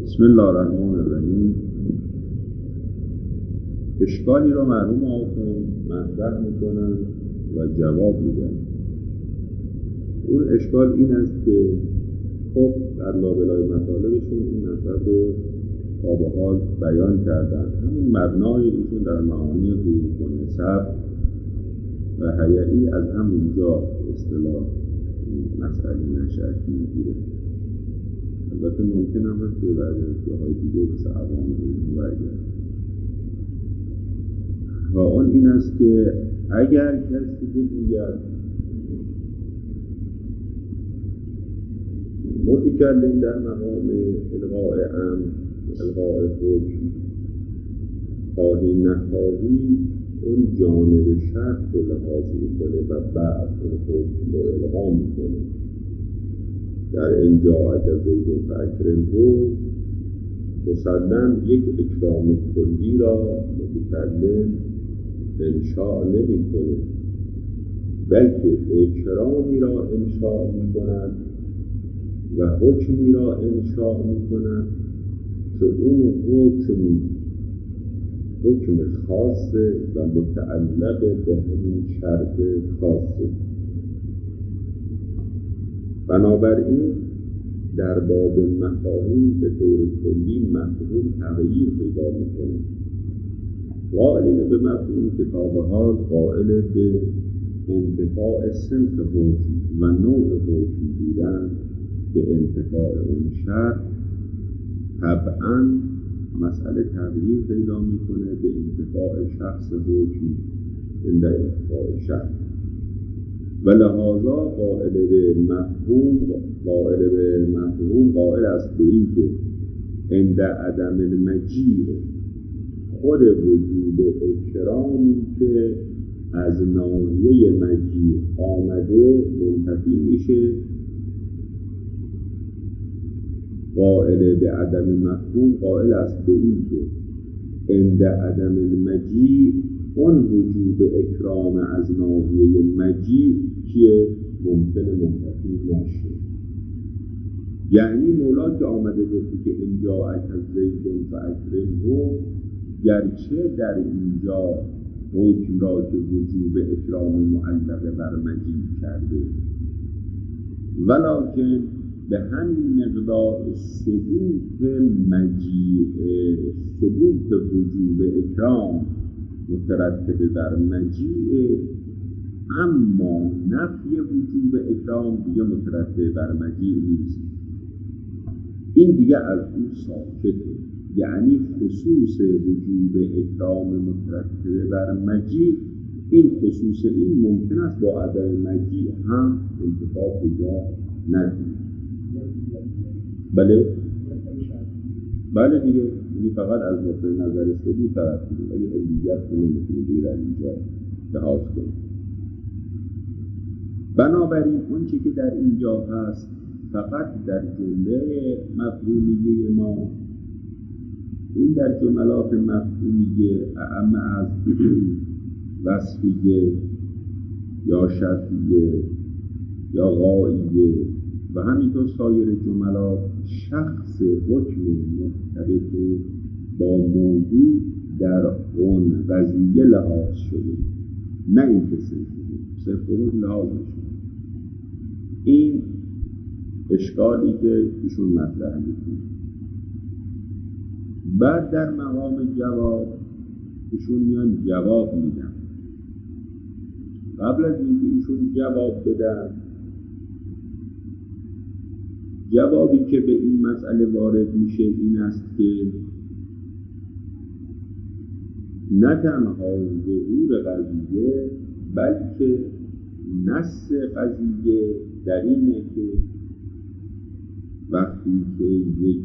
بسم الله الرحمن الرحیم. اشکالی را مرحوم آقایون مطرح میکنن و جواب میدن. اون اشکال این است که خب در لابلای مطالبشون این مطلب رو تا به حال بیان کردن. همون مبنای ایشون در معانی حقوق و نسب و حیعی از همونجا اصطلاح مسئله نشأتی میگیره. البته ممکن هم هست که بعد از جاهای دیگه مثل عوام رو برگرد. و اون این است که اگر کسی بگوید متکلم در مقام الغاء امر، الغاء حکم، خواهی نخواهی اون جانب شرط رو لحاظ میکنه و بعد اون حکم رو الغا میکنه. در اینجا اگر زید فاکرمه مسلم یک اکرام کلی را متکلم انشاء نمی کنه، بلکه اکرامی را انشاء می کند و حکمی را انشاء می کند که اون حکم خاصه و متعلق به همین شرط خاصه. بنابراین در باب مفاهیم به طور کلی مفهوم تغییر پیدا میکنه. قائلین به مفهوم که تا به حال قائل به انتفاع صنف حکم و نوع حکم بودن به انتفاع اون شرط، طبعا مسئله تغییر پیدا میکنه به انتفاع شخص حکم عند انتفاع شرط. و لحاظا قائل به مفهوم قائل است به این که عند عدم المجیء خود وجود اکرامی که از ناحیه مجیء آمده منتفی میشه. قائل به عدم مفهوم قائل است به این که عند عدم المجیء اون وجود اکرام از ناحیه مجیء که ممکنه منتفی نشه. یعنی مولا که آمده گفتی که اینجا اکر زیدون فاکرمه، گرچه در اینجا حکم را که وجود اکرام معلق بر مجیء کرده، ولکن به همین مقدار ثبوت مجیء، ثبوت وجود اکرام مترتب بر مجیء، اما نفی وجود اکرام دیگه مترتب بر مجیء نیست. این دیگه از اون ساکته. یعنی خصوص وجود اکرام مترتب بر مجیء، این خصوص این ممکن است با عدم مجیء هم انتفاع پیدا نکنه. بله دیگه، این فقط از نقطه نظر ثبوت طرف میده، ولی علیت رو نمیتونه در اینجا لحاظ کنه. بنابراین اون چی که در اینجا هست فقط در جمله مفهومیه ما، این در جملات مفهومیه اعم از وصفیه یا شرطیه یا غاییه و همینطور سایر جملات شخص حکم مرتبط با موضوع در اون قضیه لحاظ شده، نه این که صرف لحاظ شده. این اشکالی که ایشون مطرح میکنه. بعد در مقام جواب ایشون میان جواب میدن. قبل از اینکه ایشون جواب بدن، جوابی که به این مسئله وارد میشه این است که نه تنها ظهور قضیه بلکه نص قضیه در اینه که وقتی که یک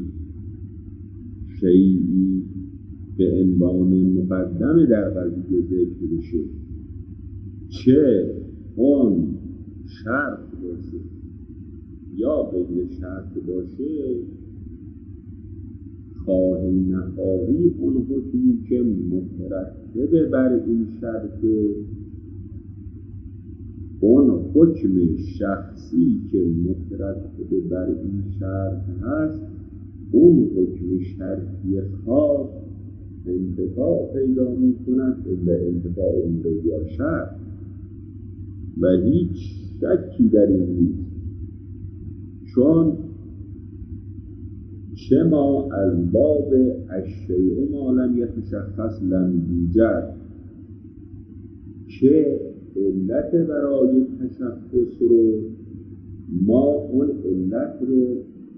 شیئی به عنوان مقدم در قضیه ذکر بشه، چه اون شرط باشه یا غیر شرط باشه، خواهی نخواهی اون حکمی که مترتب بر این شرط، اون حکم شخصی که مترتب بر این شرط هست، اون حکم شرطی خاص انتفاع پیدا می کند الا انتفاع اون یا شرط و هیچ شکی در این نیست، چون چه ما از باب الشیء ما لم یتشخص لم یوجد، که علت برای تشخص رو ما اون علت رو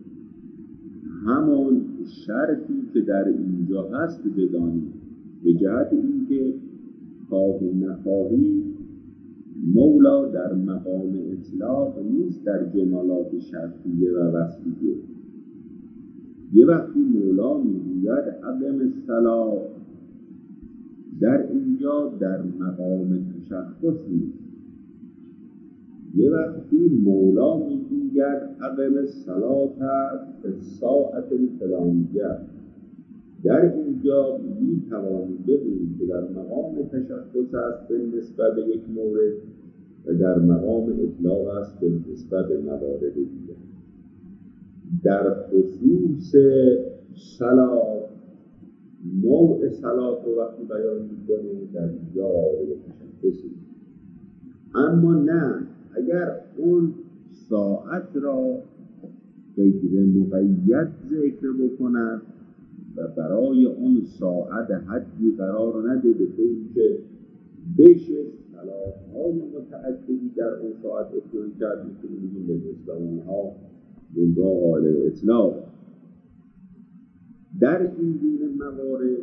همان شرطی که در اینجا هست بدانیم، به جهت اینکه خواهی نخواهی مولا در مقام اطلاق نیست در جملات شرطیه و وصفیه. یه وقتی مولا میگوید عدم الصلاة، در اینجا در مقام تشخص نیست. یه وقتی مولا میگوید عدم الصلاة فی الساعة الفلانیه، در اینجا میتوانید بگویید که در مقام تشخص است به نسبت به یک مورد و در مقام اطلاق است به نسبت به موارد دیگر. در خصوص صلاة، نوع صلاة رو وقتی بیان میکنه در اینجا به تشخصی، اما نه اگر اون ساعت را غیر مقید ذکر بکند و برای اون ساعت حدی قرار نده به طوری که بشه صلات‌های متعددی در اون ساعت اجرا کرد، میتونیم بگیم به نسبت اونها بنگاه قالب اطلاق. در این گونه موارد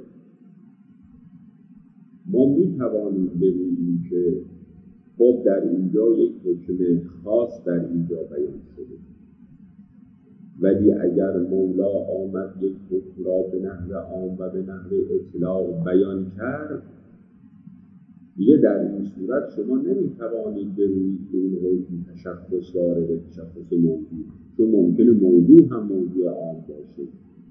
ما میتوانیم بگوییم که خب در اینجا یک حکم خاص در اینجا بیان شده، ولی اگر مولا آمد یک حکم را به نحو عام و به نحو اطلاق بیان کرد، دیگه در این صورت شما نمیتوانید بگویید که این حکم تشخص داره به تشخص موضوع، چون ممکنه موضوع هم موضوع عام باشه.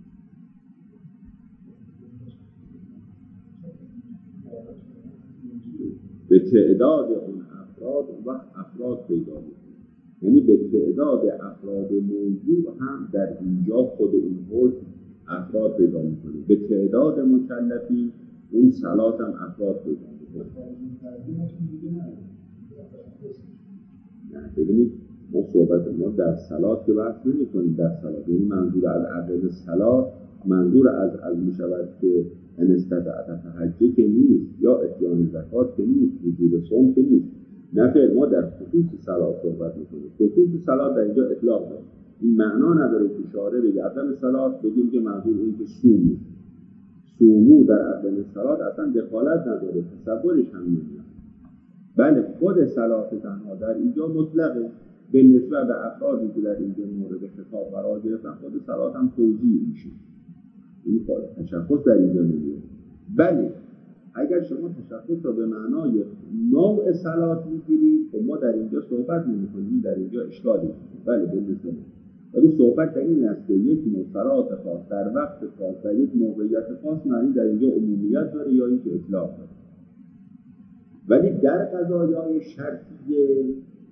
به تعداد اون افراد وقت افراد پیدا میکنه، یعنی به تعداد افراد موضوع هم در اینجا خود اون حکم افراد پیدا میکنه، به تعداد مکلفی اون صلات هم افراد پیدا میکنه. نه ببینید ما صحبت ما در صلات که بحث نمی کنیم، در صلات یعنی منظور از عدم صلات منظور از میشود که ان استطاعت تهجد که نیست، یا اتیان زکات که نیست، وجوب صوم که نیست. نه ما در خصوص صلات صحبت میکنیم. خصوص صلات در اینجا اطلاق داره، این معنا نداره که شارع بگه عدم صلات بگیم که منظور این که سومو در عدم صلات اصلا دخالت نداره، تصورش هم نمیاد. بله خود صلات تنها در اینجا مطلقه به نسبت به افرادی که در اینجا مورد خطاب قرار گرفتن، خود صلات هم توضیح میشه، این تشخص در اینجا نمیاد. بله اگر شما تشخص را به معنای نوع صلات میگیرید خب ما در اینجا صحبت نمی‌کنیم، در اینجا اشکالی نیست. بله بالنسبه ولی صحبت در این است که یک نوع صلات خاص در وقت خاص در یک موقعیت خاص معنی در اینجا عمومیت داره یا اینکه اطلاق داره. ولی در قضایای شرطیه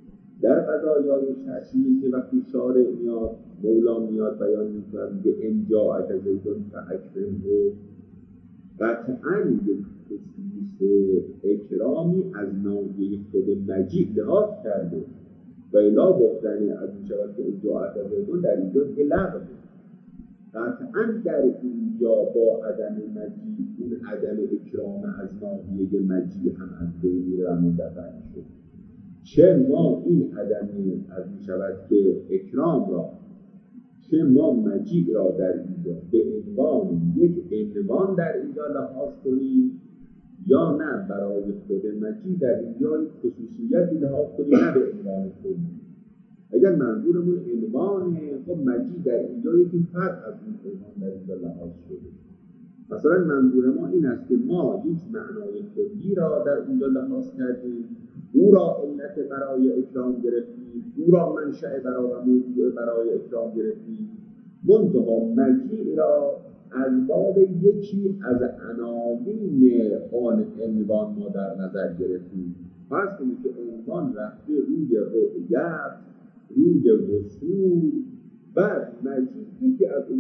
که وقتی شارع میاد مولا میاد بیان میکنه که انجا اجازه‌تون فاکرم رو قطعاً یک خصوص اکرامی از ناحیه خود مجیء لحاظ کرده و الا گفتن از این شود که انجا اجازه‌تون در اینجا لغو، قطعاً در اینجا با عدم مجیء اون عدم اکرام از ناحیه مجیء هم از بین میره و مندفع میشه. چه ما این عدم از این شود که اکرام را، چه ما مجیء را در اینجا به عنوان یک عنوان در اینجا لحاظ کنیم یا نه برای خود مجیء در اینجا یک خصوصیتی لحاظ کنیم نه به عنوان خود. اگر منظورمون عنوانه خب مجیء در اینجا یکی فرق از این عنوان در اینجا لحاظ شده. مثلا منظور ما این است که ما یک معنای خودی را در اینجا لحاظ کردیم، او را علت برای اکرام گرفتیم، او را منشأ برای موضوع برای اکرام گرفتیم، منتها مجیء را از باب یکی از عناوین آن عنوان ما در نظر گرفتیم. پس که عنوان رفته روی رؤیت، روی وصول بعد مجیع یکی از اون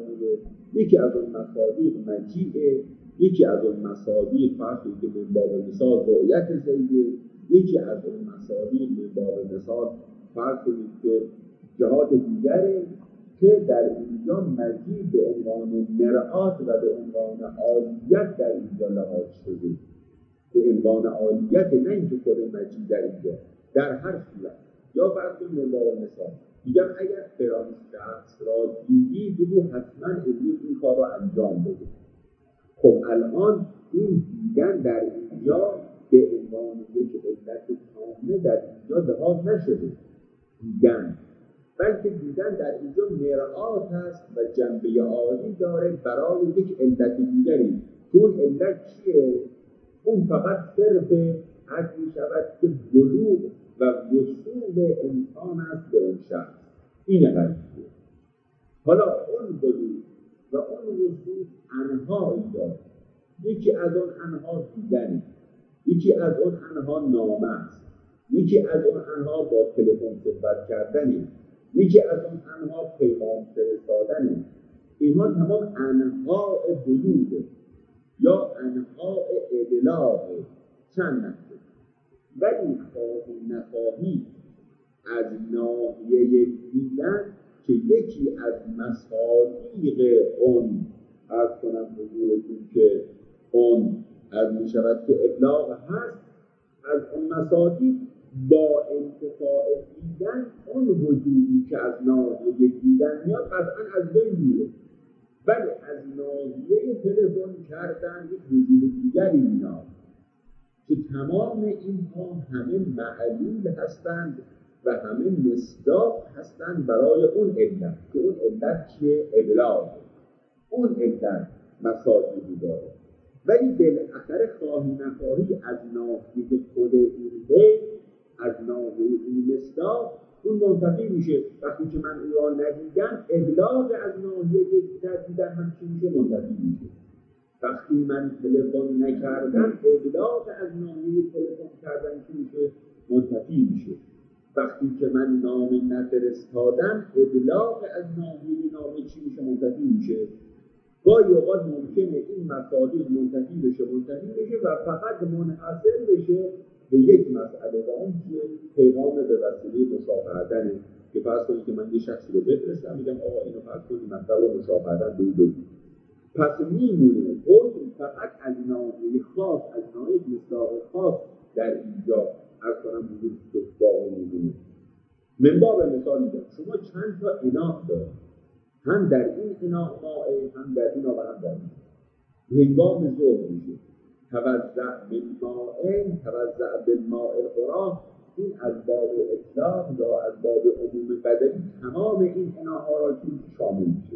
مصادیق مجیعه، یکی از اون مصادیق فرضی که من باب مثال رؤیت زیده، یکی از اون مصادیق من باب مثال فرضی که جهات دیگره که در اینجا مجیع به عنوان مرآت و به عنوان عالیت در اینجا لحاظ شده، به عنوان عالیت، نه اینکه خود مجیع در اینجا در هر صورت. یا فرض کنید من باب مثال میگم اگر فلان شخص را دیدی بگو حتما امروز این کار را انجام بده. خب الان این دیدن در اینجا به عنوان یک علت کامله در اینجا لحاظ نشده دیدن، بلکه دیدن در اینجا مرآت هست و جنبه عالی داره برای یک علت دیگری. اون علت چیه؟ اون فقط صرف از می شود که بلوغ و وصول انسان است به اون شخص. این قضیه. حالا اون بلوغ و اون وصول انواعی داره. یکی از اون انها دیدنه، یکی از اون انها نامه است، یکی از اون انها با تلفن صحبت کردنه، یکی از اون انها پیغام فرستادنه. اینها تمام انواع بلوغه یا انواع ابلاغه. چند نحوه. ولی خواهی نخواهی از ناحیه دیدن که یکی از مصادیق اون عرض کنم حضورتون که اون از می شود که ابلاغ هست، از اون مصادیق با انتفاع دیدن اون وجودی که از ناحیه دیدن میاد قطعا از بین میره. ولی از ناحیه تلفن کردن یک وجود دیگری میاد که تمام اینها همه معلول هستند و همه مصداق هستند برای اون علت که اون علت چیه؟ ابلاغ. اون علت مصادیقی داره. ولی بالاخره خواهی نخواهی از ناحیه خود این غیر، از ناحیه این مصداق اون منتفی میشه. وقتی که من او را ندیدم ابلاغ از ناحیه دیدن هم چی میشه؟ منتفی میشه. وقتی من تلفن نکردم ابلاغ از ناحیه تلفن کردن چی میشه؟ منتفی میشه. وقتی که من نامه نفرستادم ابلاغ از ناحیه نامه چی میشه؟ منتفی میشه. گاهی اوقات ممکنه این مصادیق منتفی بشه و فقط منحصر بشه به یک مسئله و اون که پیغام به وسیله مشافهه که فرض کنید که من یه شخصی رو بفرستم میگم آقا اینو فرض کنید مطلب مشافهه به او. پس میمونه خود فقط از ناحیه خاص، از ناحیه مصداق خاص در اینجا از کنم وجود باقی میمونه. من باب مثال میگم شما چند تا اناء دارید، هم در این اناء مائه، هم در این و هم در این. هنگام ظهر میشه توزع بالمائه توزع بالماء القرآن. این از باب اطلاق یا از باب عموم بدلی تمام این اناءها را شامل میشه.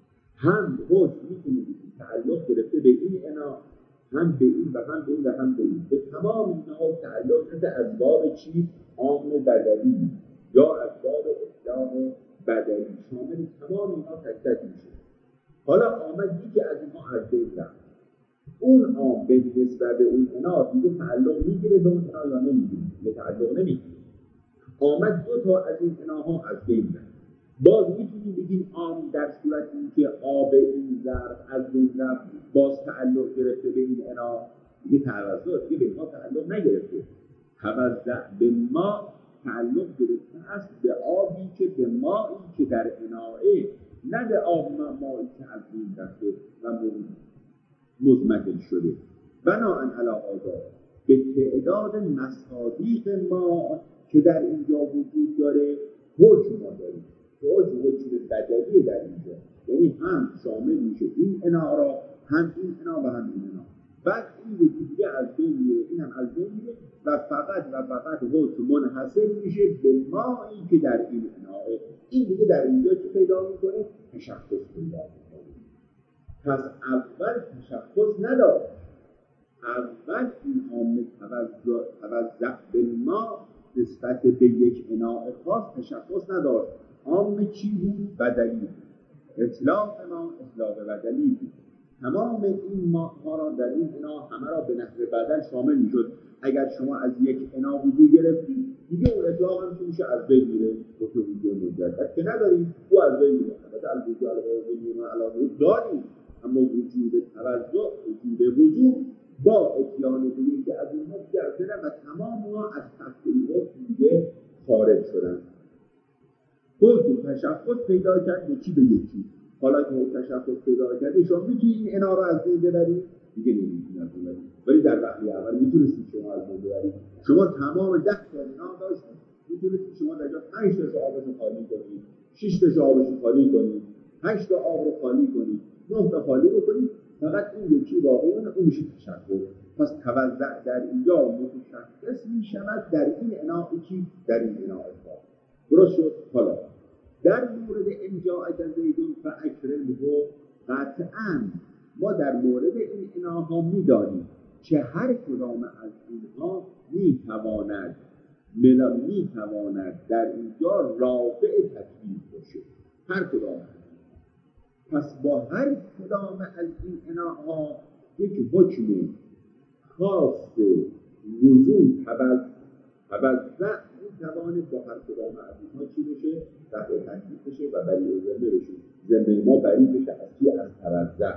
هم حکم میتونید تعلق گرفته به این انا، هم به این و هم به این و هم به این. به تمام اینها تعلق گرفته از باب چی؟ عام بدلی یا از باب اطلاق بدلی شامل تمام اینها تک تک میشه. حالا آمد یکی از اینها از بین رفت. اون عام به نسبت به اون انا دیگه تعلق میگیره به اون انا یا نمیگیره؟ دیگه تعلق نمیگیره. آمد دو تا از این اناها از بین رفت. باز میتونیم بگیم عام در صورتی که آب این ظرف از بین رفت باز تعلق گرفته به این انا، دیگه توزع دیگه به ما تعلق نگرفته. توزع به ما تعلق گرفته است به آبی که به مایی که در اناعه، نه به آب مایی که از بین رفته و مزمکن شده. بناهن علی هذا به تعداد مصادیق ما که در اینجا وجود داره حکم ما داریم. حکم بدلی در اینجا، یعنی هم شامل میشه این انا را، هم این انا و هم این انا. بعد این دیگه از بین میره، این هم از بین میره و فقط حکم منحصر میشه به مایی که در این اناه. این دیگه در اینجا چه پیدا میکنه؟ تشخص پیدا میکنه. پس اول تشخص نداشت. اول این عامل توزع به ما نسبت به یک اناء خاص تشخص نداشت. عام چی بود؟ بدلی. اطلاق ما اطلاق بدلی بود. تمام این ما را در این اناء همه را به نحو بدل شامل میشد. اگر شما از یک اناء وضو گرفتید دیگه اون اطلاق هم میشه از بین میره به وجود مجدد که نداریم او از بین میره. البته از وجود علاوه داریم، اما وجود توجه، وجود با اتیان دیگه که از اونها گردن و تمام اونها از تحت این دیگه خارج شدن. خودتون تشخص پیدا کرد یکی به یکی. حالا که تشخص پیدا کردی شما میتونی این انا رو از بین ببرید؟ دیگه نمیتونی از بین ببرید. ولی در وهله اول میتونستید شما از بین ببرید. شما تمام 10 تا انا داشتید، میتونستید شما در جا 5 تا آبش رو خالی کنید، 6 تا آبش رو خالی کنید، 8 تا آب رو خالی کنید، 9 تا خالی بکنید، فقط اون یکی باقی مونه، اون میشه تشخص. پس توزع در اینجا متشخص میشود در این انا یکی، در این انا اتفاق. درست شد؟ حالا در مورد انجاءک زیدون فاکرمه قطعاً ما در مورد این اناها میدانیم که هر کدام از اینها میتواند در اینجا رافع تکلیف باشه. هر کدام. پس با هر کدام از این اناها یک حکم خاص وجود توزع میتواند با هر کدام از اینها چی بشه؟ رفع تکلیف بشه و بری ذمه بشه. ذمه ما بری بشه از چی؟ از توزع.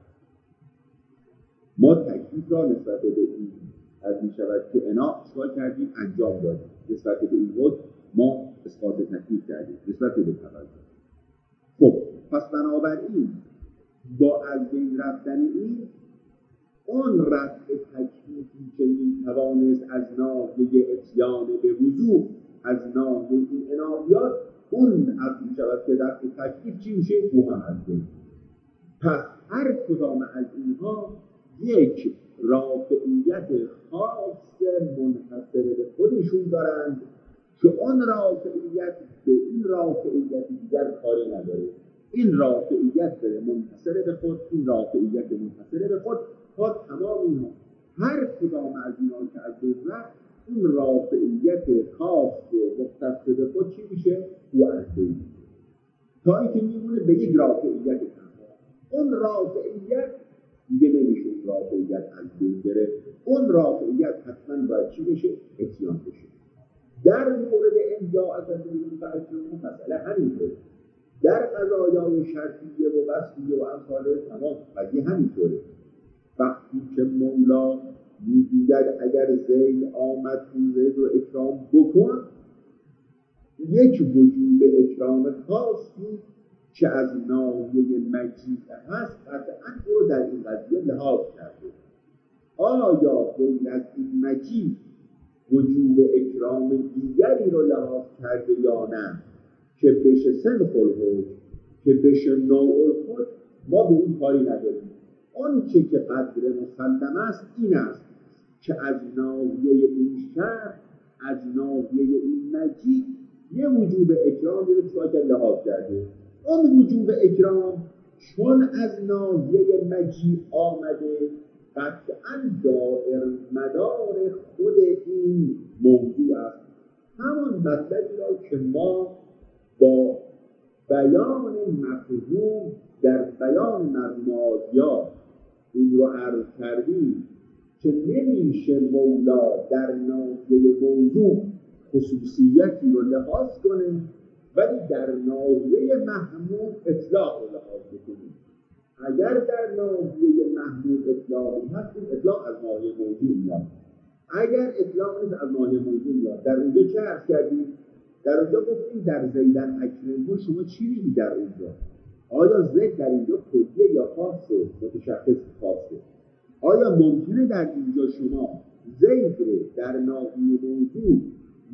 ما تکلیف را نسبت به این از می شود که انا چکار کردیم؟ انجام دادیم. نسبت به این حکم ما اثبات تکلیف کردیم نسبت به توزع. خب پس بنابراین با از بین رفتن این اون رفع تکلیفی که میتوانست از ناحیه اتیان به وضوح از ناحیه این انایات اون از میشود که رفع تکلیف چی میشه؟ او هم از بین. پس هر کدام از اینها یک رافعیت خاص منحصر به خودشون دارند که اون رافعیت به این رافعیت دیگر کاری نداره. این رافعیت داره منحصر به خود، این رافعیت منحصر به خود، تا تمام اینها هر کدام از اینها که از بین رفت این رافعیت خاص مختص به خود چی میشه؟ او از بین تا اینکه میمونه به یک رافعیت تنها. اون رافعیت دیگه نمیشه اون رافعیت از بین بره. اون رافعیت حتما باید چی بشه؟ اتیان بشه. در مورد انجاء زیدون فاکرمه مسئله همینطوره. در قضایای شرطیه و وصفیه و امثال تمام قضیه همینطوره. وقتی که مولا میگوید اگر زید آمد این زید رو اکرام بکن، یک وجوب اکرام خاصی که از ناحیه مجیء هست قطعاً او رو در این قضیه لحاظ کرده. آیا غیر از این مجیء وجوب اکرام دیگری رو لحاظ کرده یا نه که بشه سنخ الحکم، که بشه نوع الحکم؟ ما به این کاری نداریم. آن چه که قدر مسلم است این است که از ناحیه این شرع، از ناحیه این مجیء یه وجوب اکرام رو چون لحاظ کرده. اون وجوب اکرام چون از ناحیه مجیء آمده قطعاً دائر مدار خود این موضوع است. همون مطلبی را که ما با بیان مفهوم در بیان مرمازیات این رو عرض کردیم که نمیشه مولا در ناحیه موضوع خصوصیتی رو لحاظ کنه ولی در ناحیه محمول اطلاق رو لحاظ بکنه. اگر در ناحیه محمول اطلاقی هست این اطلاق از ناحیه موضوع میاد. اگر اطلاق نیست از ناحیه موضوع میاد. در اونجا چه عرض کردیم؟ در اونجا گفتیم در زیدن اکرمه شما چی میگی در اونجا؟ آیا زید در اینجا کلیه یا خاصه؟ متشخص خاصه. آیا ممکنه در اینجا شما زید رو در ناحیه موضوع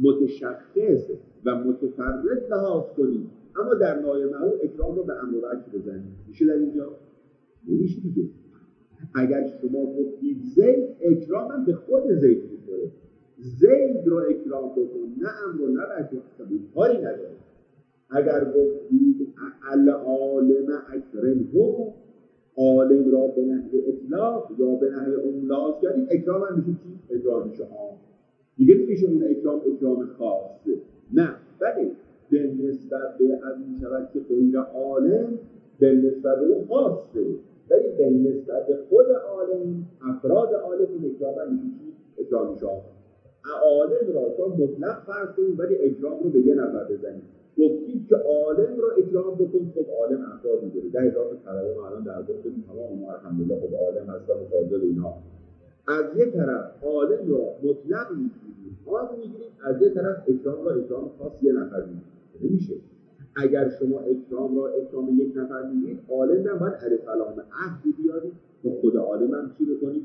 متشخص و متفرد لحاظ کنید اما در ناحیه معمول اکرام رو به امر و عکس بزنید؟ میشه در اینجا؟ نمیشه دیگه. اگر شما گفتید زید، اکرام هم به خود زید می‌کنه. زید رو اکرام بکن نه امر و نه عکس کاری نداره. اگر گفتید العالم اکرمه، عالم را به نحو اطلاق یا به نحو املاز کردید، اکرام هم میشه چی؟ اکرام میشه عام. دیگه نمیشه اون اکرام خاصه. نه، ولی به نسبت به از می شود که غیر عالم به نسبت به خاصه، ولی به نسبت به خود عالم افراد عالم اکرام هم میشه چی؟ اکرام میشه عام. عالم را تا مطلق فرض کنید ولی اکرام رو به یه نفر بزنید. گفتید که عالم را اکرام بکن، خب عالم افراد میگیره. در اضافه طلبه الان در واقع تمام ما الحمدلله خب عالم هستن و فاضل اینا. از یک طرف عالم را مطلق میگیرید، عام میگیرید، از یک طرف اکرام را اکرام خاص یه نفر میگیرید. نمیشه. اگر شما اکرام را اکرام یک نفر میگیرید، عالم را باید الف لام عهد بیارید تا خود عالم هم چی بکنید؟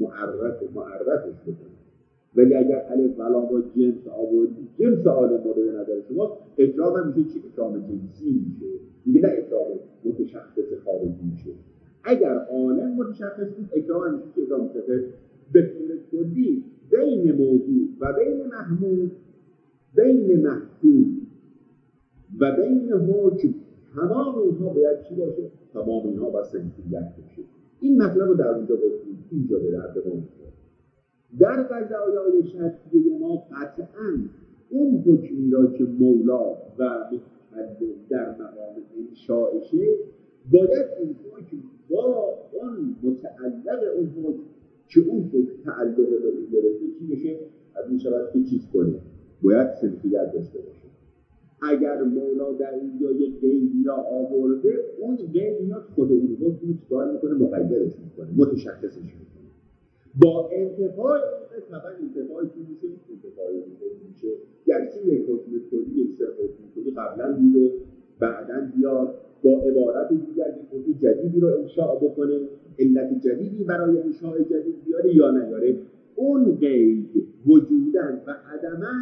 معرفش بکنید. ولی اگر الف لام را جنس آوردید، جنس عالم را به نظر شما، اکرام هم میشه چی؟ اکرام جنسی میشه. دیگه نه اکرام متشخص خارجی میشه. اگر عالم متشخص بود، اکرام هم میشه اکرام متشخص. به طور کلی بین موضوع و بین محمول، بین محکوم و بین حکم، تمام اینها باید چی باشه؟ تمام اینها باید صنفیت باشه. این مطلب رو در اونجا گفتیم، اینجا به درد ما می‌خوره. در قضایای شرعی ما قطعاً اون حکمی را که مولا و متکلم در مقام انشائشه، باید اون حکم با اون متعلق اون حکم که اون حکم تعلق به اون گرفته چی بشه؟ از این شود که چیز کنه، باید صنفیت داشته باشه. اگر مولا در اینجا یک قیدی را آورده، اون قید میاد خود اون حکم چیکار میکنه؟ مقیدش میکنه، متشخصش میکنه. با انتفاع اون طبعا انتفاع چی میشه؟ انتفاع میشه. گرچه یک حکم کلی، یک سر حکم کلی قبلا بوده، بعدا بیاد با عبارت دیگر یک حکم جدیدی رو انشاء بکنه، علت جدیدی برای انشاء جدید بیاره یا نیاره، اون قید وجوداً و عدماً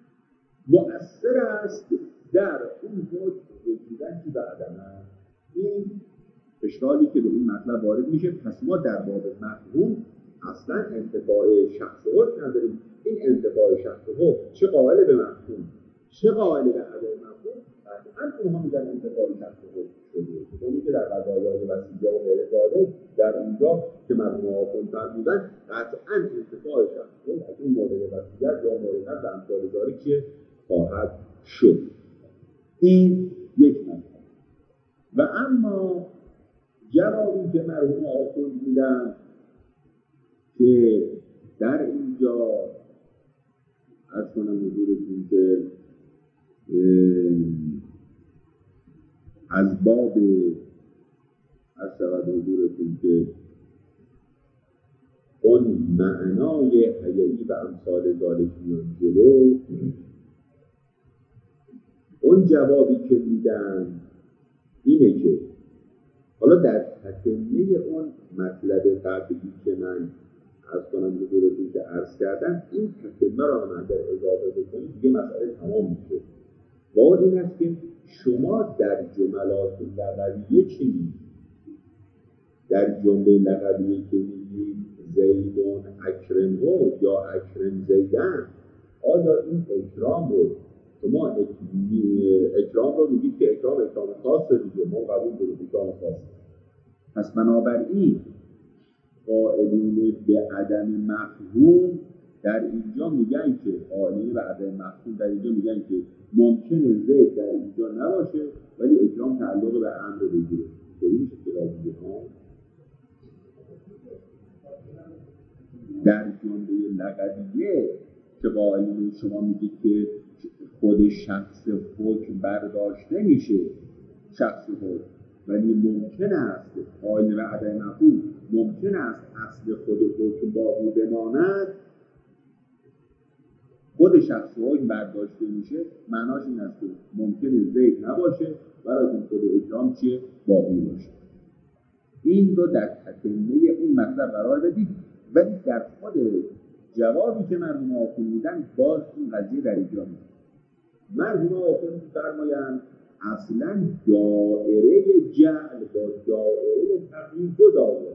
مؤثر است در اون حکم وجوداً که به عدماً. این اشکالی که به این مطلب وارد میشه. پس ما در باب مفهوم اصلا انتفاع شخص حکم نداریم. این انتفاع شخص حکم چه قائل به مفهوم چه قائل به عدم مفهوم، قطعا اونها میگن انتفاع شخص حکم شده. چون که در قضایای وسیله و غیر ذالک در اونجا که مفهوم آخونتر بودن، قطعا انتفاع شخص حکم از این مورد وسیله یا مورد و امثال ذالک که خواهد شد. این یک مطلب. و اما جوابی که مرحوم آخوند میدن که در اینجا عرض کنم حضورتون که از باب عرض شود حضورتون که اون معنای حیعی و امثال ذالک میان جلو، اون جوابی که میدن اینه که حالا در تکمله اون مطلب قبلی که من عرض کنم حضورتون که عرض کردم، این تکمله را من در اضافه بکنید دیگه مسئله تمام میشه. و این است که شما در جملات لغویه چی میگید؟ در جمله لغویه که میگید زیدون اکرمه یا اکرم زیدن، آیا این اکرام رو شما اکرام رو میگید که اکرام خاصه دیگه، ما قبول داریم اکرام خاصه. پس بنابراین قائلین به عدم مفهوم در اینجا میگن که قائلین به عدم مفهوم در اینجا میگن که ممکنه زید در اینجا نباشه ولی اکرام تعلق به امر بگیره. اینطوری میشه که راضیه ها. در جمله لغویه که قائلین شما میگید که خود شخص حکم برداشته میشه، شخص حکم، ولی ممکن است قائل به عدم مفهوم ممکن است اصل خود حکم باقی بماند، خود شخص حکم برداشته میشه، معناش این است که ممکنه زید نباشه برای خود اکرام چیه؟ باقی باشه. این رو در تکمله اون مطلب قرار بدید. ولی در خود جوابی که مرحوم آخوند میدن باز این قضیه در اینجا میاد. مرحوم آخوند فرمایند اصلا دائره جعل با دائره تقیید دو دائره،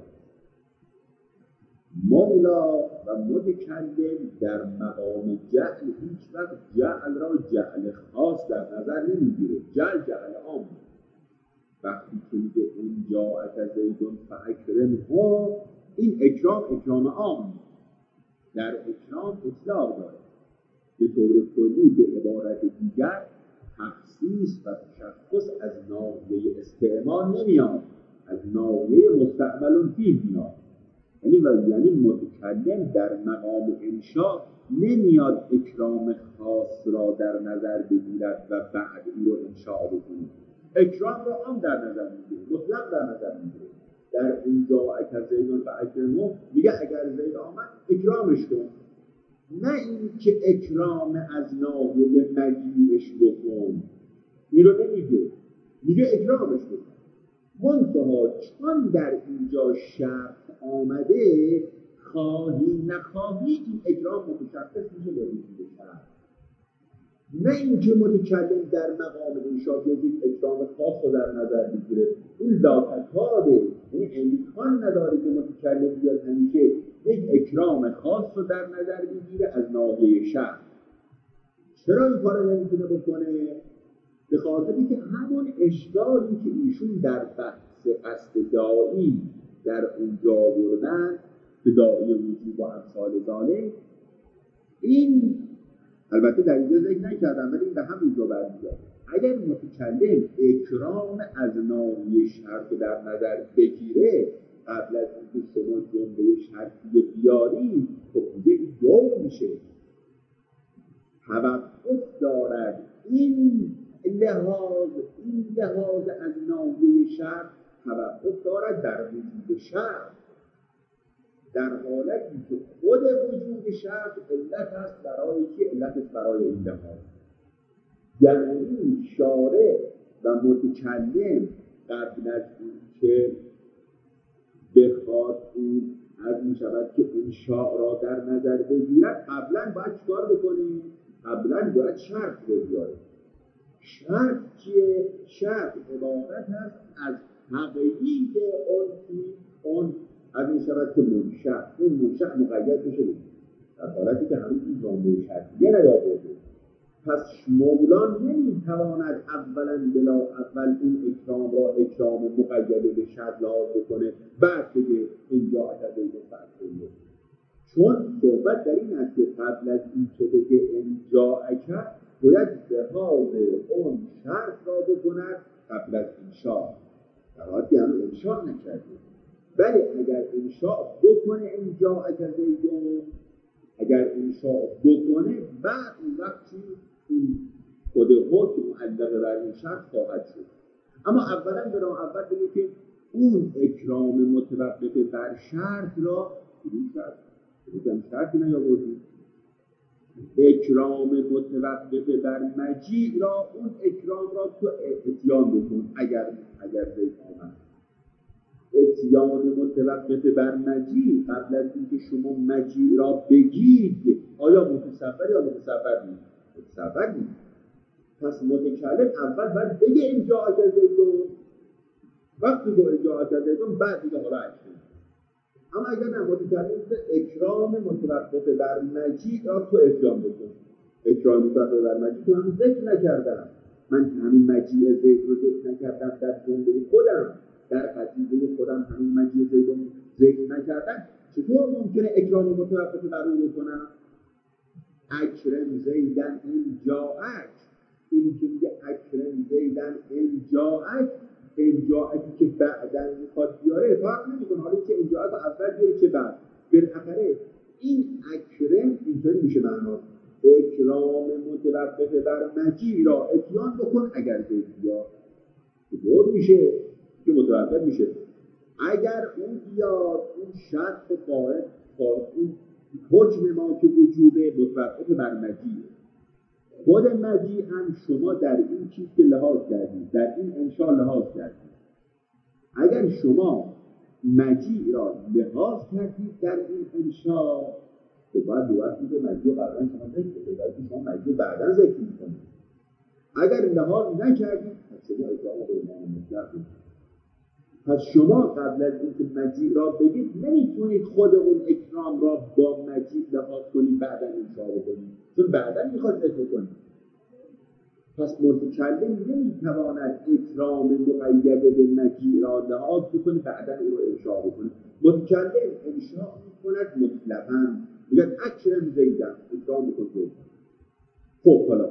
مولا و متکلم در مقام جعل هیچ وقت جعل را جعل خاص در نظر نمیگیره، جعل عام. وقتی که میگه این جاءک زیدون فاکرمه، این اکرام عام در اکرام اطلاق داره. به طور کلی به عبارت دیگر تخصیص و تشخص از ناحیه استعمال نمیاد، از ناحیه مستعمل فیه میاد. یعنی متکلم در مقام انشاء نمیاد اکرام خاص را در نظر بگیرد و بعد او رو انشاء بکنه. اکرام را هم در نظر میگیره، مطلق در نظر میگیره. در اینجا اگر زیدون و اکرمو میگه اگر زید آمد اکرامش کن، نه این که اکرام از ناحیه مجیئش بکن، این رو نمیگه، میگه اکرامش کن. منتها چون در اینجا شرط آمده، خواهی نخواهی این اکرام متشخص میشه به وجود شرط. نه اینکه متکلم در مقام انشاء یک اکرام خاص رو در نظر بگیره، این لاتکاده، یعنی امکان نداره که متکلم بیاد همیشه یک اکرام خاص رو در نظر بگیره از ناحیه شرط. چرا این کار نمیتونه بکنه؟ به خاطری که همون اشکالی که ایشون در بحث قصد داعی در اونجا بردن که داعی وجود و امثال ذالک، این البته در اینجا ذکر نکردم ولی این به همونجا برمیگرده. اگر متکلم اکرام از ناحیه شرط در نظر بگیره قبل از اینکه شما جمله شرطی بیاری، خب دیگه این دو میشه، توقف دارد. این لحاظ از ناحیه شرط توقف دارد در وجود شرط، در حالتی که خود وجود شرط علت است برای که علت است برای این لحاظ. یعنی شارع و متکلم قبل از اینکه بخواد این از می شود که انشاء را در نظر بگیرد، قبلا باید چکار بکنیم؟ قبلا باید شرط رو بیاره. شرط چیه؟ شرط عبارت است از تقیید اون از می شود که منشأ، این منشأ مقید بشه در حالتی که همین این جامعه شرطیه نیاورده. پس مولا نمیتواند اولا بلا اول این اکرام را اکرام مقید به شرط لحاظ بکنه بعد بگه اینجا عدد فرضیه، چون صحبت در این است که قبل از این که بگه اینجا اکر باید لحاظ اون شرط را بکند قبل از انشاء، در حالتی هم انشاء نکرده. ولی اگر انشاء بکنه اینجا اکر زیدون، اگر انشاء بکنه بعد اون وقتی این خود حکم معلق بر این شرط خواهد شد. اما اولا برای اول بگه که اون اکرام متوقف بر شرط را شرطی نیاوردیم، اکرام متوقف بر مجیء را، اون اکرام را تو اتیان بکن. اگر زید آمد اتیان متوقف بر مجیء قبل از اینکه شما مجیء را بگید، آیا متصور یا متصور نیست؟ متصور نیست. پس متکلم اول باید بگه اینجا اگر زیدون، وقتی که اینجا اگر زیدون بعد دیگه حالا اکرام. اما اگر نه، متکلم اکرام متوقف بر مجیء را تو اتیان بکن. اکرام متوقف بر مجیء تو هم ذکر نکردم، من همین مجیء زید رو ذکر نکردم در جمله خودم، در قضیه خودم همین مجیء زید رو ذکر نکردم، چطور ممکنه اکرام متوقف بر او بکنم؟ اکرم زیدن انجاعک، این که میگه اکرم زیدن انجاعک، انجاعکی که بعدن میخواد بیاره فرق نمیکنه، حالا که انجاعک رو اول بیاره که بعد بالاخره این اکرم اینطوری میشه معنا اکرام متوقف بر مجیء را اتیان بکن اگر زید بیاد، چطور میشه که متوقف میشه؟ اگر اون بیاد اون شرط قائل اون حکم ما که وجوده متوقف بر مجیء، خود مجیء هم شما در این چیز که لحاظ کردید، در این انشاء لحاظ کردید. اگر شما مجیء را لحاظ کردید در این انشاء، تو باید دوست که مجیء بعداً شما ذکر کنید، باید شما مجیء بعداً ذکر کنید. اگر لحاظ نکردید پس شما اکرام به ایمان مطلق کنید. پس شما قبل از اینکه مجیء را بگید نمیتونید خود اون اکرام را با مجیء لحاظ کنید بعداً انشاء کنید، چون بعداً میخواد ذکر کنید. پس متکلم نمیتواند اکرام مقید به مجیء را لحاظ کنید بعداً او را انشاء کنید. متکلم انشاء میکند مطلقاً، میگه اکرم زیدن، اکرام میکند زیدن. خب حالا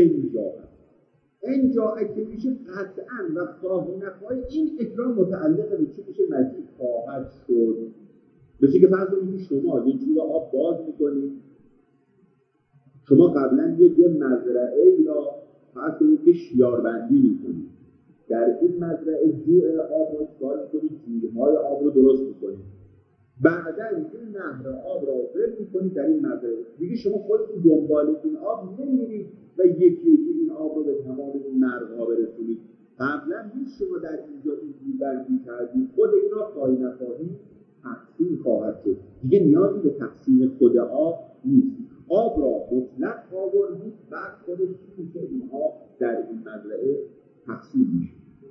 اینجا که میشه قطعاً و خواهی نخواهی این اکرام متعلق به چی میشه؟ مجیء خواهد شد. مثل که فرض کنید شما یه جور آب باز میکنید، شما قبلا یه مزرعه ای را فرض کنید که شیاربندی میکنید، در این مزرعه جوع آب رو چکار میکنید؟ جویهای آب رو درست میکنید، بعدا این نهر آب را ول میکنید در این مزرعه. دیگه شما خودتون دنبال این آب نمیرید و یکی این آب رو به تمام این مرغ‌ها برسونید. قبلا نیست شما در اینجا این جویبندی کردید، خود اینا خواهی نخواهی تقسیم خواهد شد. دیگه نیازی به تقسیم خود آب نیست. آب را مطلق آوردید، بعد خودش میشه اینها در این مزرعه تقسیم میشه.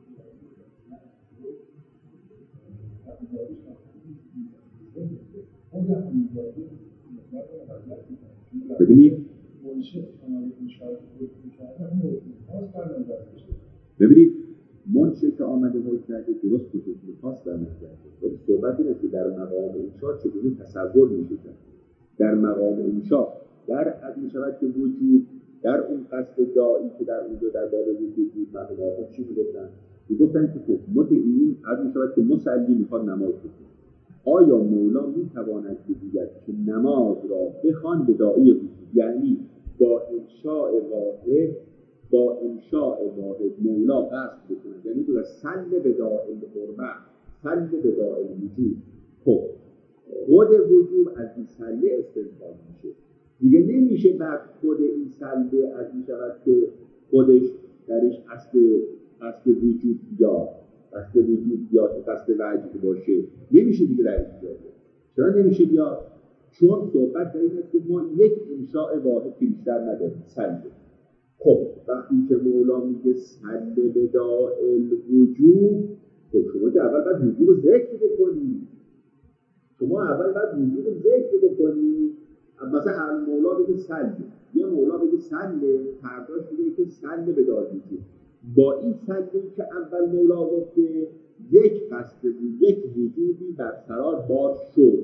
ببینید منشه که آمده حکم کرده درست به حکم خاص در نظر گرفته. صحبت اینه که در مقام انشاء چگونه تصور میشه کرد. در مقام انشاء در حد میشود که وجود در اون قصد دائی که در اونجا در باب وجود بود، مردم چی میگفتن؟ میگفتن که خب متعینین حد میشود که مسلی میخواد نماز بخونه. آیا مولا میتواند بگوید که نماز را بخوان به داعی وجود، یعنی با انشاء واحد مولا قصد بکنه، یعنی تو سل به داعی قربه، سل به داعی وجود. خب خود وجود از این سله استنتاج میشه، دیگه نمیشه بعد خود این سله از این شود که خودش درش قصد وجود یا قصد وجود یا قصد وجود باشه، نمیشه دیگه در اینجا. چرا نمیشه بیا؟ چون صحبت در این است که ما یک انشاء واحد بیشتر نداریم، سله. خب وقتی که مولا میگه سله به داعی وجود، خب شما که اول باید وجود رو ذکر بکنید. مثلا مولا بگه سله، یه مولا بگه سله، پرداش بگه که سله به داعی وجود. با این سله که اول مولا گفته یک قصد بود، یک وجودی بر سرار بار شد،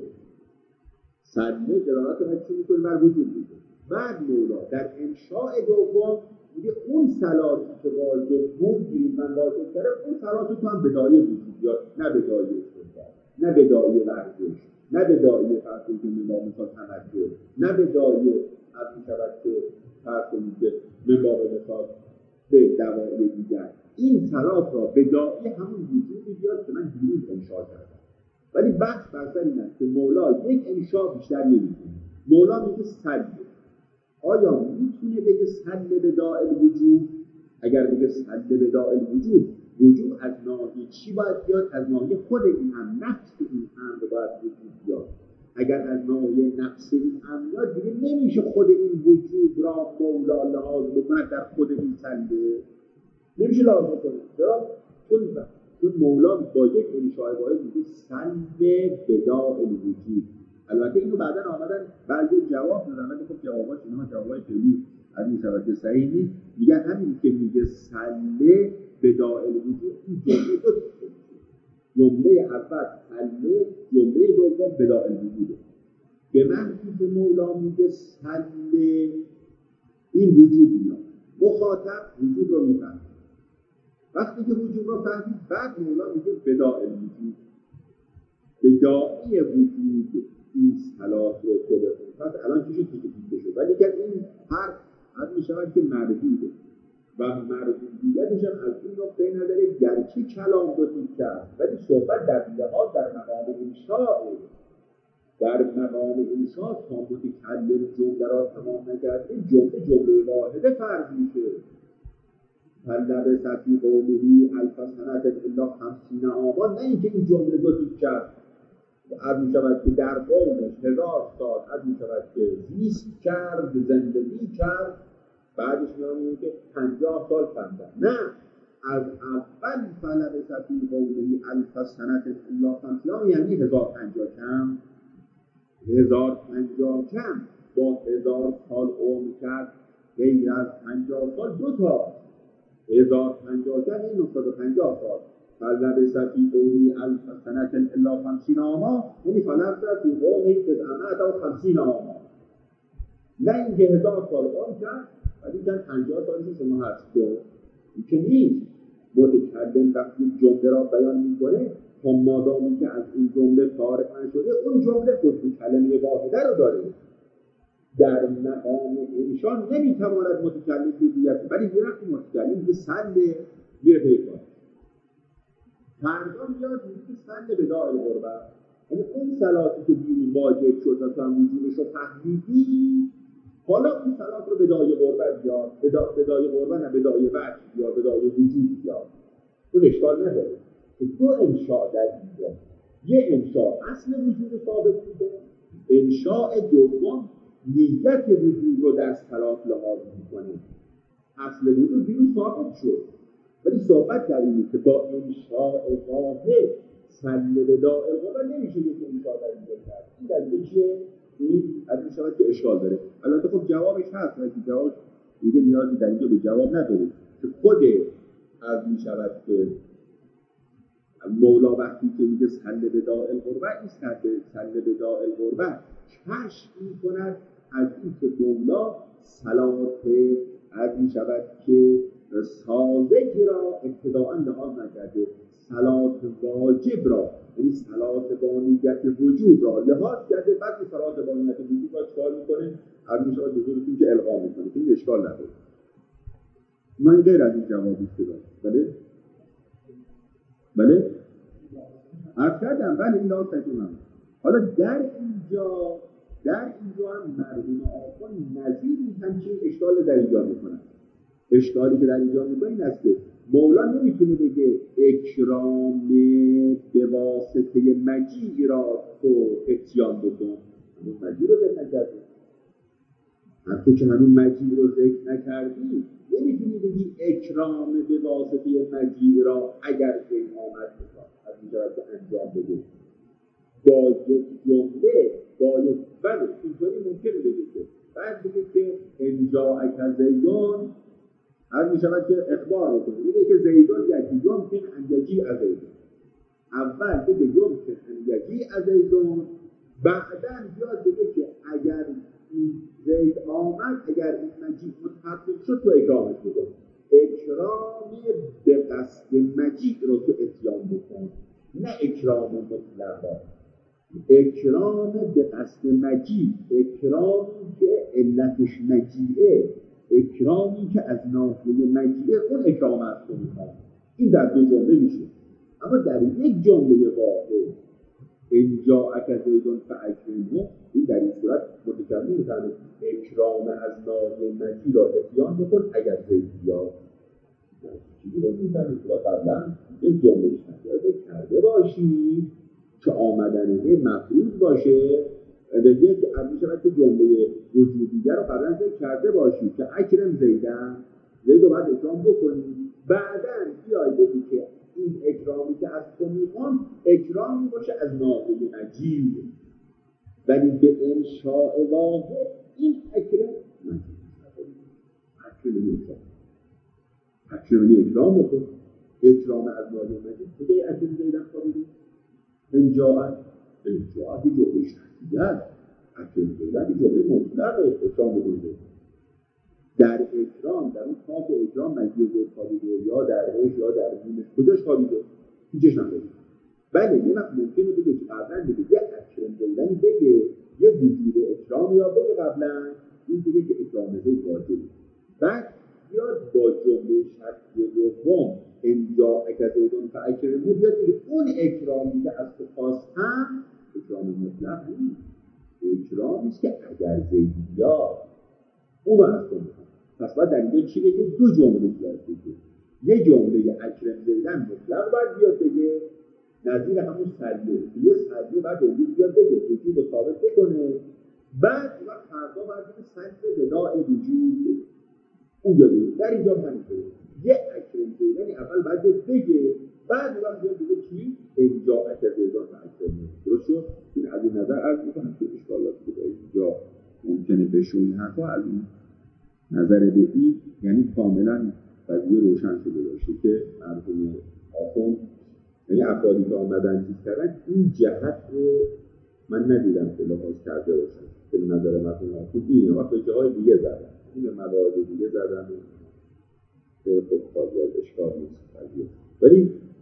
سله دلالت بر چی میکنه؟ بر وجود میکنه. بعد مولا در انشاء دوم میگه اون صلاتی که واجب بود گیرید من واجب کرده، اون صلاتی تو هم به داعی وجود بیاد، نه به داعی استنباط، نه به داعی ورزش، نه به داعی فرضی که نظام تمدن، نه به داعی از این شود که فرضی که نظام مثال به دواعی دیگر. این صلات را به داعی همون وجودی بیاد که من دیروز انشاء کردم. ولی بحث بر سر این است که مولا یک انشاء بیشتر نمی‌کنه. مولا میگه سله. آیا میتونه بگه سله به داعی وجود؟ اگر بگه سله به داعی وجود از ناحیه چی باید بیاد؟ از ناحیه خود این هم، نفس این امر باید وجود بیاد. اگر از ناحیه نفس این امر بیاد، دیگه نمیشه خود این وجود را مولا لحاظ بکنه در خود این سله، نمیشه لحاظ بکنه. چرا؟ چون مولا با یک انشاء واحد میگه سله به داعی وجود. البته اینو بعداً آمدن بعضی جواب دادن، ولی خب جواباش اینها جوابای خیلی از این شبکه صحیح نیست. میگن همین که میگه سله به داعی وجود، این جمله دو تا جمله اول سله، جمله دوم به داعی وجوده. به معنی که مولا میگه سله این وجود میاد، مخاطب وجود رو میفهمه. وقتی که وجود رو فهمید، بعد مولا میگه به داعی وجود، به داعی وجود این صلات رو خودمون. پس الان چیزی که دیده شد، ولی که این حرف از میشود که مردوده و مردودیتش هم از این نقطه نداره، گرچه کلام رو تیک کرد، ولی صحبت در لحاظ در مقام انشاء، در مقام انشاء تا متکلم جمله را تمام نکرده، جمله واحده فرض میشه. فلبث فی قومه الف سنة الا 50 عاما، نه اینکه این جمله رو تیک کرد از میشود که در قومش 1000 سال از میشود که زیست کرد، زندگی کرد، بعدش میگه که 50 سال کندن. نه، از اول فلبث فی قومه الف سنة الا 50 یعنی 1050 کم، 1050 کم با 1000 سال عمر کرد، غیر از 50 سال دو تا 1050 کم این 950 سال. فلبث فی قومه الف سنة الا 50 عاما، یعنی فلبث فی قومه 950 عاما. نه اینکه 1000 سال عمر کرد ولی که 50 سالش شما هست. این که نیست. متکلم وقتی جمله را بیان میکنه تا مادامی که از این جمله فارغ نشده اون جمله خود کلمه واحده رو داره. در مقام انشا نمیتواند متکلم بگوید، ولی یه وقتی متکلم به سله میره پیکار فردا میاد میگه که سله به داعی قربه، یعنی اون صلاتی که بیرون واجب شد و تا وجودش رو فهمیدی، حالا اون صلات رو به داعی قربه بیاد، به داعی قربه نه، به داعی وجه یا به داعی وجود بیاد، اون اشکال نداره. دو انشاء در اینجا، یه انشاء اصل وجود ثابت میکنه، انشاء دوم نیت وجود رو در صلات لحاظ میکنه. اصل وجود بیرون ثابت شد، ولی صحبت در اینه که با انشاء واحد سل به داعی قربه نمیشه یک انشاء در اینجا کرد. این در اینجا چیه؟ این از این شود که اشکال داره. البته خب جوابش هست، ولی جوابش دیگه نیازی در اینجا به جواب نداره که خود از می شود که مولا وقتی که میگه سل به داعی قربه، این سل به داعی قربه کشف می کند از این که مولا صلات از می شود که ساذج را ابتداء لحاظ نکرده، صلات واجب را یعنی صلات با نیت وجوب را لحاظ کرده، بعد صلات با نیت وجوب را چکار میکنه؟ از می شود بزرگتون که القا میکنه، این اشکال نداره. من غیر از این جوابی شدم. بله؟ عرض کردم بله این لحاظ تکنم. حالا در اینجا هم مرحوم آقا نظیری همچین اشکال در اینجا میکنن. اشکالی که در اینجا میکنه این است که مولا نمیتونه بگه اکرام به واسطه مجیع را تو اتیان بکن، همون مجیع رو ذکر نکردی، حتی که همون مجیع رو ذکر نکردی نمیتونی بگی اکرام به واسطه مجیع را اگر این آمد بکن از اینجا که انجام بده با یک جمله بله اینطوری ممکنه بگه که بعد بگه که انجا اکر زیدان هر می شود که اخبار بکنه، میگه که زیدان یکی یمکن ان یجیء زیدان، اول بگه یمکن ان یجیء زیدان، بعداً بیاد بگه که اگر این زید آمد، اگر این مجیء متحقق شد تو اکرامش بکن. اکرام به قصد مجیء رو تو اتیان بکن، نه اکرام مطلقا. اکرام به قصد مجیء، اکرامی که علتش مجیئه، اکرامی که از ناحیه مجیئه، اون اکرام است که میخوام. این در دو جمله میشه. اما در یک جمله واحد انجا اکر زیدون فاکرمه، این در این صورت متکلم میکنه اکرام از ناحیه مجیء را اتیان بکن اگر زید بیاد. چیزی رو میکنه که قبلا یک جمله کرده باشی که آمدنه مفروض باشه، یک از میشود که جمله وجودیه رو قبلا ذکر کرده باشی که اکرم زیدن، زید رو باید اکرام بکنی، بعداً بیای بگی که این اکرامی که از تو میخوام اکرامی باشه از ناحیه مجیء، ولی به انشاء واحد این اکرم اکرم اکرام بکن، اکرام از ناحیه مجیء کجای اکرم زیدن خوابیدی؟ انجاء که جمله شرطیه است، اکرم زیدن که جمله مطلق اکرام بکنه. در اکرام، در اون خاص اکرام مجیء زید خوابیده یا در عیش یا در نیمش کجاش خوابیده؟ هیچش نخوابیده. بله یه وقت ممکنه بگه که قبلا بگه یه اکرم زیدن بگه یه وجود اکرام یا بگه قبلا این بگه که اکرام زید واجبه، بعد بیاد با جمله شرطی دوم انجا اکر زیدون فاکرمه بیاد بگه اون اکرامی که از تو خواستم اکرام مطلق نیست، اکرامیست که اگر زید بیاد اون رو از تو میخوام. پس باید در اینجا چی بگه؟ دو جمله بیاد بگه، یه جمله اکرم زیدن مطلق باید بیاد بگه نظیر همون سریه، یه سریه باید اونجور بیاد بگه وجود رو ثابت بکنه، بعد وقت فردا باید بگه سریه بناء وجود اون جایی. در اینجا همینطوره، یه اکرم زیدنی اول باید بگه، بعد وقت بیاد بگه چی؟ انجا اکر زیدان و اکرمه. درست شد؟ این از این نظر عرض میکنم که اشکالاتی که اینجا ممکنه بشون حرفا از این نظر بهی، یعنی کاملا قضیه روشن شده باشه که مرحوم آخوند یعنی افرادی که آمدن چیز کردن این جهت رو من ندیدم که لحاظ کرده باشن که نظر مرحوم آخوند اینه، وقت به جاهای دیگه زدن، این موارد دیگه زدن به خود خواهی از اشکال نیست قضیه. ولی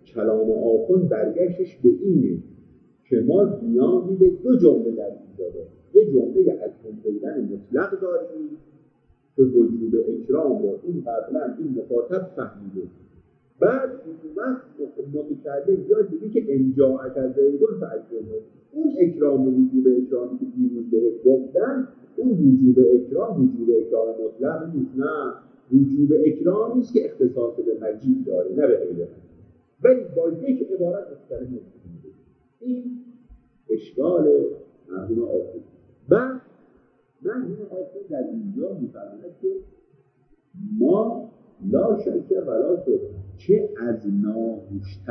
کلام آخوند برگشتش به اینه که ما نیازی به دو جمله در اینجا داریم. یه جمله از کنترلن مطلق داریم که وجوب اکرام رو این قبلا این مخاطب فهمیده. بعد اون وقت متکلم یا دیگه که انجاعت از زیدون فاکرمه، اون اکرام و وجوب اکرامی که دیروز بهت گفتن، اون وجوب اکرام مطلق نیست، نه، وجوب اکرامی است که اختصاص به مجید داره نه به غیره، ولی با یک عبارت مختلف میشه. این اشکال مرحوم آخوند. بعد مرحوم آخوند در اینجا میفرماید که ما لا شک ولا شک که از ناحیه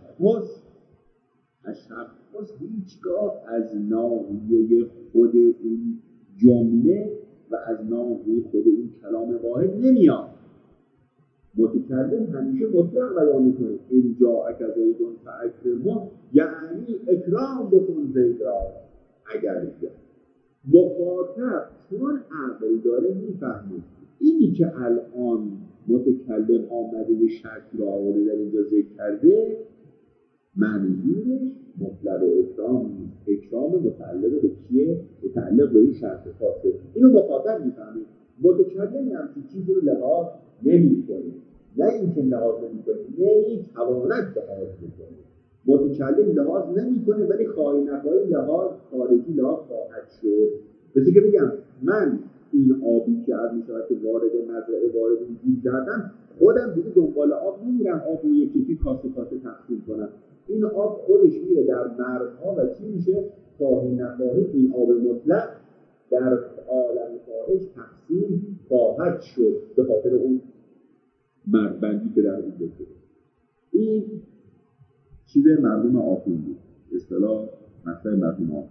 تشخص هیچگاه از ناحیه خود اون جمله و از ناحیه خود اون کلام واحد نمیاد. متکلم همیشه مطلق بیان میکنه انجاءک زیدون فاکرمه، یعنی اکرام بکن زید را اگر بیاد. مخاطب چون عقل داره میفهمه اینی که الان متکلم آمده یه شرط رو آورده در اینجا ذکر کرده منظورش مطلق اکرام نیست، اکرام متعلق به کیه؟ متعلق به این شرط خاصه. اینو مخاطب میفهمه. متکلم همچین چیزی رو لحاظ نمی‌کنه، نه اینکه لحاظ نمی‌کنه، نمی‌تواند لحاظ بکنه. متکلم لحاظ نمی‌کنه ولی خواهی نخواهی لحاظ خارجی لحاظ خواهد شد. مثل که بگم من این آبی که از میشود که وارد مزرعه وارد وجود کردم، خودم دیگه دنبال آب نمیرم آب رو یکی کاسه تقسیم کنم. این آب خودش میره در مرزها و چی میشه؟ خواهی نخواهی این آب مطلق در عالم خارج تقسیم خواهد شد به خاطر اون مرزبندی که در اون شده. این چیز مرحوم آخوند بود، اصطلاح مطلب مرحوم آخوند.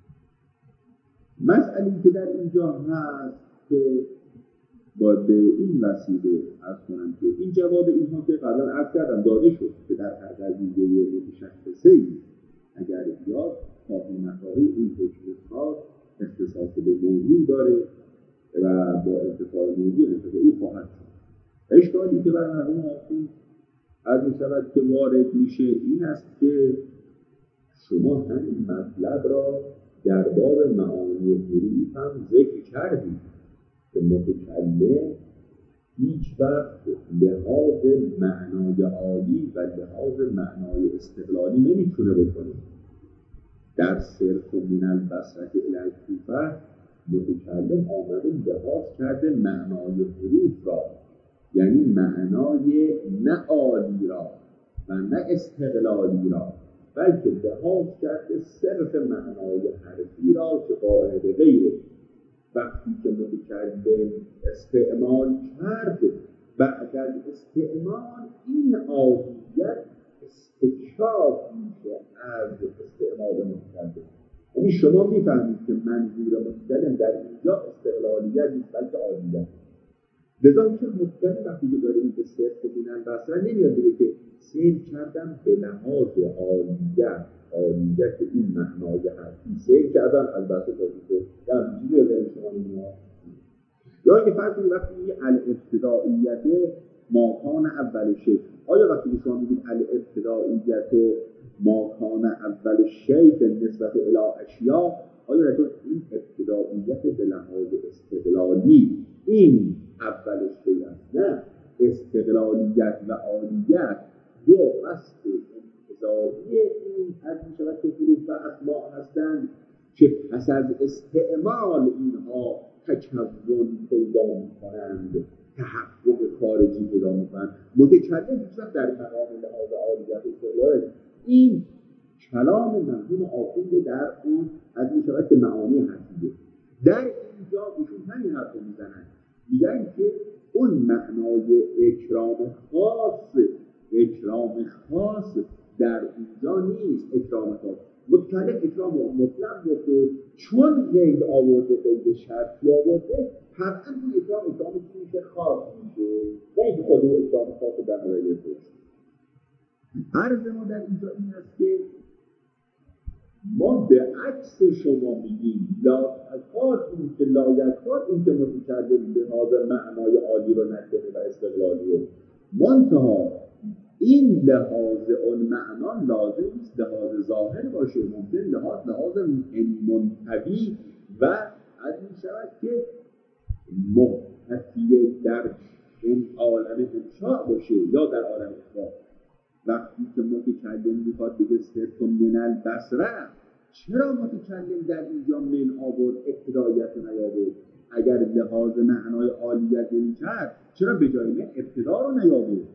مسئله‌ای که در اینجا هست که باید به این وسیله عرض کنم که این جواب اینها که قبلا عرض کردم داده شد که در هر قضیه متشخصه‌ای اگر بیاد خواهی نخواهی این حکم خاص اختصاص به موضوع داره و با ارتفاع موضوع ارتفاع او خواهد شد. اشکالی که بر مرحوم آخوند از می‌شود که وارد میشه این است که شما همین مطلب را در باب معانی حروف هم ذکر کردید که متکلم هیچ وقت لحاظ معنای عالی و لحاظ معنای استقلالی نمیتونه بکنه. در صرف من البصرة الی الکوفة متکلم آمده لحاظ کرده معنای حروف را، یعنی معنای نه عالی را و نه استقلالی را، بلکه لحاظ کرده صرف معنای حرفی را که قائل به غیره. وقتی که متکلم استعمال کرد، بعد از استعمال این عالیت استکشاف میشه از استعمال متکلم. یعنی شما میفهمید که منظور متکلم در اینجا استقلالیت نیست بلکه عالیت. لذا میشه متکلم وقتی که داره این به صرف بینن بسرن نمیاد بگه که سیر کردم به لحاظ عالیت این معنای حرفی سیر کردم البته تازیده در چیزی رو داریم شما نمیاد. یا اینکه فرض کنید وقتی میگه الابتدائیت ماکان اول شی، آیا وقتی که شما میگید الابتدائیت ماکان اول شی به نسبت الی اشیاء، آیا این ابتدائیت به لحاظ استقلالی این اول شی است؟ نه، استقلالیت و عالیت دو قصد انتزاعی این از میشود که حروف و اسماء هستند که پس از استعمال اینها تکون پیدا میکنند، تحقق خارجی پیدا میکنند. متکلم هیچ در مقام لحاظ عالیت استقلال این کلام مرحوم آخوند در اون از میشود که معانی حرفیه. در اینجا ایشون همین حرف رو میزنن، میگن که اون معنای اکرام خاص در اینجا نیست. اکرام خاص متکلم اکرام مطلق گفته، چون غیر آورده غیر شرطی آورده، قطعا اون اکرام چی میشه؟ خاص میشه، نه اینکه خود اون اکرام خاص در مورد توست. عرض ما در اینجا این است که ما به عکس شما میگیم لا یکاد این که متکلم به لحاظ معنای عالی رو نکنه و استقلالی رو، منتها این لحاظ اون معنا لازم نیست لحاظ ظاهر باشه، ممکن لحاظ منطبی و از این شود که محتفی در این عالم انشاء باشه یا در عالم اخبار. وقتی که متکلم میخواد بگه صرف من البصره، چرا متکلم در اینجا من آورد ابتداییت رو نیاورد؟ اگر لحاظ معنای عالیت نمی‌کرد چرا به جای من ابتدا رو نیاورد؟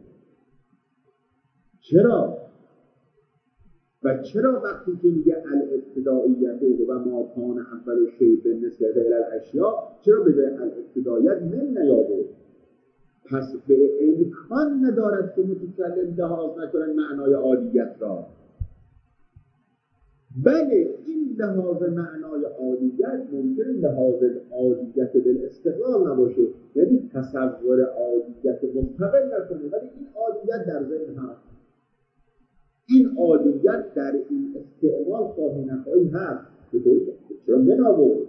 چرا؟ و چرا وقتی که میگه الابتداییت و ما کان اول شیء بالنسبه الی الاشیاء چرا به جای الابتداییت من نیاورد؟ پس به امکان ندارد که متکلم لحاظ نکنه معنای عالیت را. بله این لحاظ معنای عالیت ممکن لحاظ عالیت بالاستقلال نباشه، یعنی تصور عالیت مستقل نکنه، ولی این عالیت در ذهن هست، این عالیت در این استعمال خواهی نخواهی هست. به طوری که چرا من آورد؟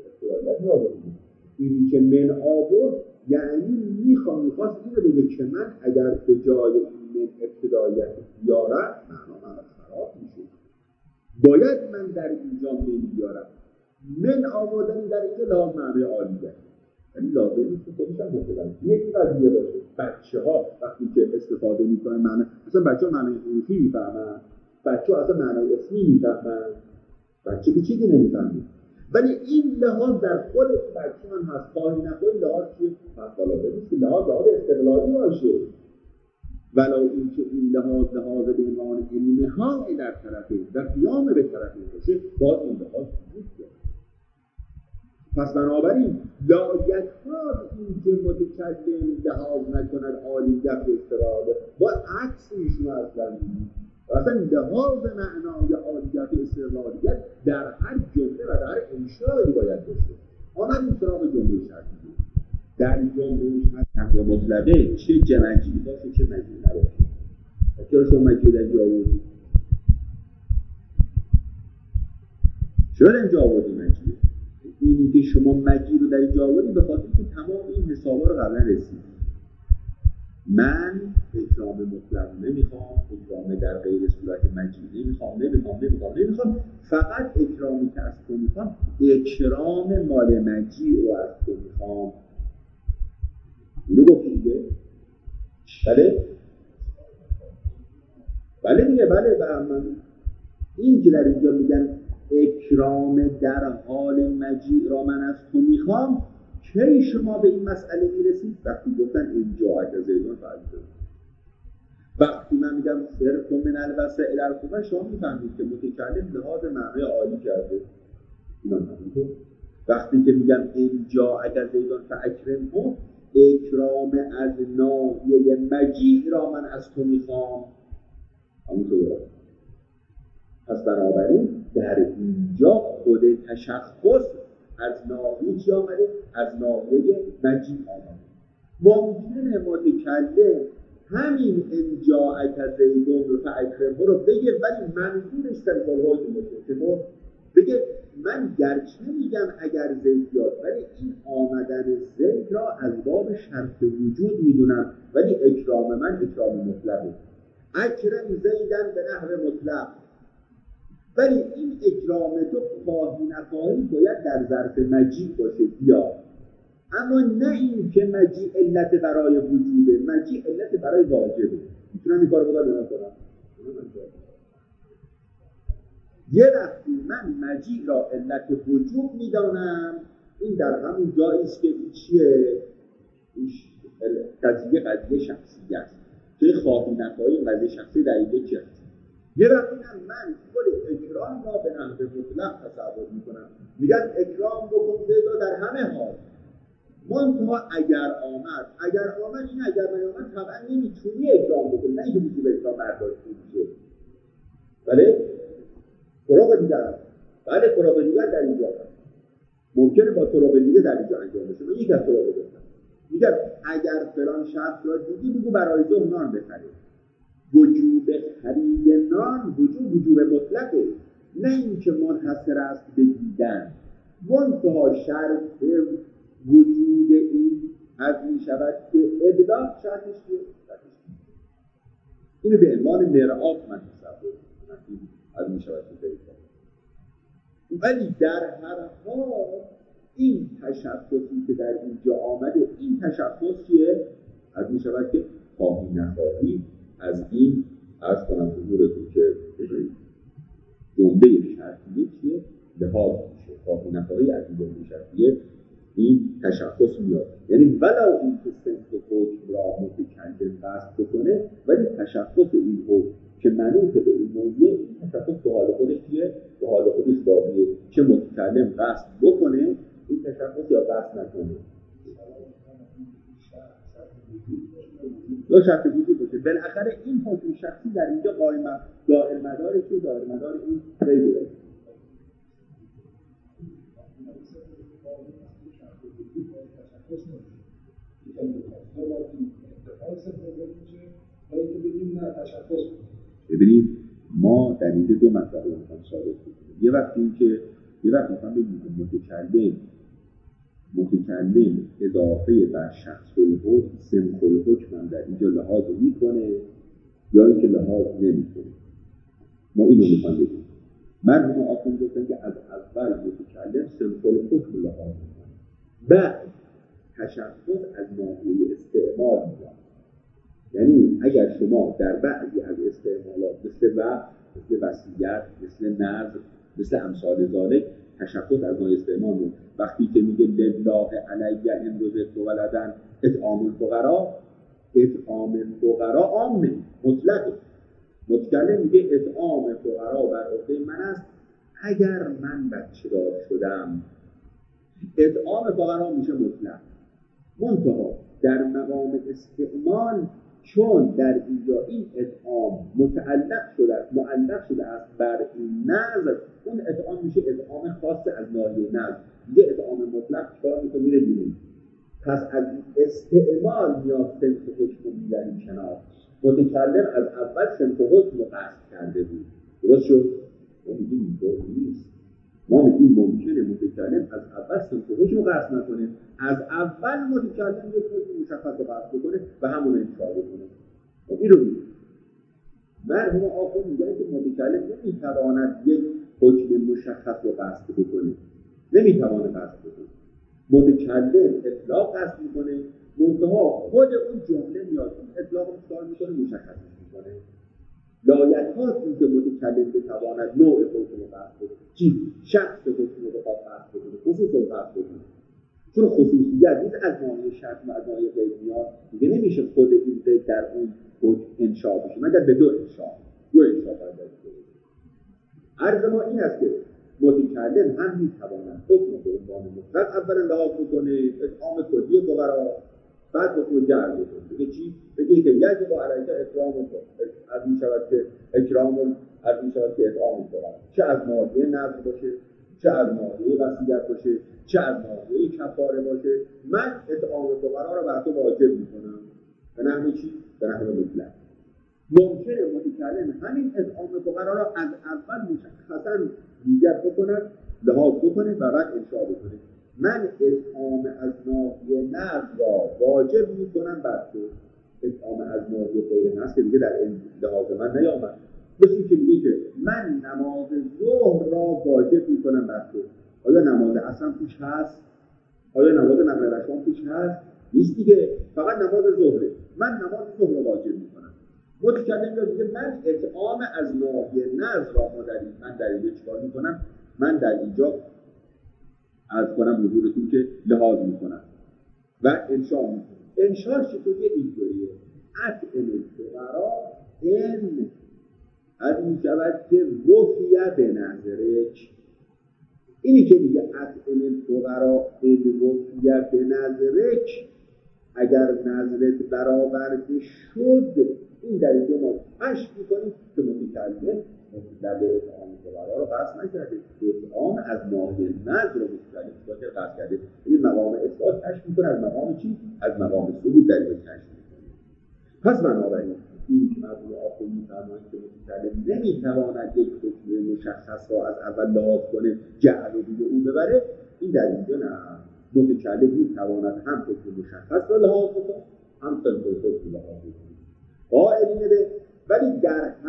این که من آورد یعنی میخواست این رو بگه که من اگر به جای این من ابتداییت بیارم معنا خراب میشه، باید من در اینجا من بیارم. من آوردن در اینجا لازم معنی عالیت، یعنی لازم نیست که خودش هم بکنم یک قضیه باشه. بچه ها وقتی که استفاده میکنن معنی، مثلا بچه ها معنی حروفی میفهمن، بچه ها اصلا معنی اسمی میفهمن، بچه که چیزی نمیفهمه، ولی این لحاظ در خود بچه هم هست. خواهی نخواهی لحاظ چیه؟ مطالبه نیست که لحاظ استقلالی باشه، ولی اینکه این لحاظ به عنوان انمهای در طرفه و قیام به طرفه باشه، باز این لحاظ وجود داره. پس بنابراین لایت‌ها این که متکلم لحاظ نکند عالیت استقلاله با عکس ایشون اصلا می‌بینید. اصلا لحاظ معنای عالیت استقلالیت در هر جمله و در انشایی باید باشه. آمدیم سراغ جمله شرطی. در جمله شرطی مطلقه چه جمعی باشه چه مجموعی نباشه. چرا شما مجموعی در جا آوردید؟ چرا در جا آوردید مجموعی؟ اینی که شما مجی رو در اینجا آوردید به خاطر که تمام این حسابا رو قبلا رسید. من اکرام مطلق نمیخوام، اکرام در غیر صورت مجی نمیخوام، فقط اکرامی که از تو میخوام اکرام مال مجی رو از تو میخوام. اینو گفتید دیگه؟ بله دیگه، بله. من این که در اینجا میگن اکرام در حال مجیء را من از تو میخوام، کی شما به این مسئله میرسید؟ وقتی گفتن اینجا از زیدان فرض. وقتی من میگم صرف من البصره الی الکوفه، شما میفهمید که متکلم لحاظ معنای عالی کرده. وقتی که میگم اینجا اگر زیدان فاکرمه، اکرام از ناحیه مجیء را من از تو میخوام. همونطور. پس بنابراین در اینجا خود تشخص از ناحیه چی آمده؟ از ناحیه مجیء آمده. ممکنه متکلم همین اینجا اگر زیدون فاکرمه رو بگه ولی منظورش سنفالهای باشه. بگه من گرچه میگم اگر زید بیاد، ولی این آمدن زید را از باب شرط وجود میدونم، ولی اکرام من اکرام مطلقه. اکرم زیدن به نحو مطلق، ولی این اکرام تو خواهی نخواهی باید در ظرف مجیء باشه بیا. اما نه این که مجیء علت برای وجوده، مجیء علت برای واجبه. میتونم این کار بودم کنم؟ یه وقتی من مجیء را علت وجود میدانم، این در همون جایی است که چیه؟ قضیه شخصی است. توی خواهی نخواهی قضیه شخصی در اینجا چی هست؟ یه وقتی هم من خود اکرام را به نحو مطلق تصور میکنم، میگن اکرام بکن زیدا در همه حال. منتها اگر آمد این اگر نیامد طبعا نمیتونی اکرام بکنی، نه اینکه میگی به اکرام برداشت میشه. بله؟ طرق دیگر در اینجا هست. ممکنه با طرق دیگه در اینجا انجام بشه. من یک از طرق گفتم. میگم اگر فلان شخص را دیدی بگو برای ظهر نان بخره. وجوب خرید نان وجوب مطلقه، نه اینکه منحصر است به دیدن. منتها شرط وجود این از این شود که ابداع شرطش چیه؟ اینو به عنوان مرآت من تصور می‌کنم از می شود که پیدا. ولی در هر حال این تشخصی که در اینجا آمده، این تشخص چیه؟ از می شود که خواهی نخواهی از این عرض کنم حضورتون که جمله شرطیه چیه؟ لحاظ میشه. خواهی نخواهی از این جمله شرطیه این تشخص میاد. یعنی ولو این که صنف حکم را متکلم قصد بکنه، ولی تشخص این حکم که منوط به این موضوع، این تشخص به حال خودش چیه؟ به حال خودش باقیه. چه متکلم قصد بکنه این تشخص یا قصد نکنه. یا شرط وجود باشه. بالاخره این حکم شخصی در اینجا قائم دائر مدار چیه؟ دائر مدار این غیب داره. ببینید ما در اینجا دو مطلب رو میخوام ثابت کنیم. یه وقتی میخوام بگیم متکلم اضافه بر شخص الحکم سمخ الحکم هم در اینجا لحاظ میکنه یا اینکه لحاظ نمیکنه. ما اینو میخوام بگیم. مرحوم آخوند گفتن که از اول متکلم سمخ الحکم لحاظ میکنه، بعد تشخص از ناحیه استعمال میکنه. یعنی اگر شما در بعضی از استعمالات مثل وصیت، مثل نذر، مثل امثال ذالک تشخص از ناحیه استعمال میکنه. وقتی که میگه لله علی ان رزقت ولدا اطعام الفقراء عامه مطلقه. متکلم میگه اطعام فقرا بر عهده من است اگر من بچه دار شدم. اطعام فقرا میشه مطلق. منتها در مقام استعمال چون در اینجا این اطعام معلق شده است بر این نظر، اون اطعام میشه اطعام خاص از ناحیه نظر. دیگه اطعام مطلق چطور میره بیرون. پس از استعمال میاد صنف حکم میدنی شناخت. متکلم از اول صنف حکم رو قصد کرده بود. درست شد؟ ما میگیم اینطور نیست. ما میگیم ممکنه متکلم از اول صنف حکم رو قصد نکنه. از اول متکلم یک حکم مشخص رو قصد بکنه و همون رو انشاء بکنه. این رو میگیم. مرحوم آخوند میگن که متکلم نمیتواند یک حکم مشخص رو قصد بکنه. نمیتواند قصد بکنه. متکلم اطلاق قصد میکنه، منتها خود اون جمله میاد اون اطلاق رو چکار میکنه؟ مشخص میکنه. لایحاتی که متکلم بتواند نوع حکم رو قصد بکنه، شخص حکم رو قصد بکنه، خصوص رو قصد بکنه. چون خصوصیت نیست از ناحیه شرط و از ناحیه غیب میاد، دیگه نمیشه خود این غیب در اون حکم انشاء بشه. مگر به دو انشاء باید داشته باشه. عرض ما این است که متکلم هم میتواند حکم به عنوان مطلق اولا لحاظ بکنه، اطعام کلی فقرا، بعد حکم جعل بکنه. بگه چی؟ بگه که یجب علیک اکرام از میشود که اکرام از میشود که اطعام فقرا، چه از ناحیه نذر باشه، چه از ناحیه وصیت باشه، چه از ناحیه کفاره باشه، من اطعام فقرا رو بر تو واجب میکنم. به نحو چی؟ به نحو مطلق. ممکنه متکلم همین اطعام فقرا را از اول مشخصاً نیت بکند، لحاظ بکنه و بعد انشاء بکنه. من اطعام از ناحیه نذر را واجب میکنم بر تو. اطعام از ناحیه غیر نذر که دیگه در لحاظ من نیامد. مثل که میگه که من نماز ظهر را واجب میکنم بر تو. آیا نماز عصر توش هست؟ آیا نماز نقل رشوان توش هست؟ نیست دیگه، فقط نماز ظهره. من نماز ظهر را واجب میکنم. متکلم یا دیگه من اطعام از ناحیه نذر را من در اینجا چکار میکنم؟ من در اینجا عرض کنم حضورتون که لحاظ میکنم و انشاء میکنم. انشاء چطوریه؟ اینطوریه اطعم الفقرا ان از میشود که وفیه به نظرک. اینی که میگه اطعم الفقرا ان وفیه به نظرک، اگر نظرت برآورده شد، این در اینجا ما کشف میکنیم که متکلم در اطعام فقرا رو قصد نکرده، اطعام از ناحیه نذر رو متکلم قصد کرده. این مقام اثبات کشف میکنه از مقام چی؟ از مقام ثبوت در اینجا کشف میکنه. پس بنابراین این که مرحوم آخوند میفرمایند که متکلم نمیتواند یک حکم مشخص را از اول لحاظ کنه جعل و روی او ببره، این در اینجا نه. متکلم میتواند هم حکم مشخص را لحاظ کنه، هم صنف حکم لحاظ کنه. قائلین به ولی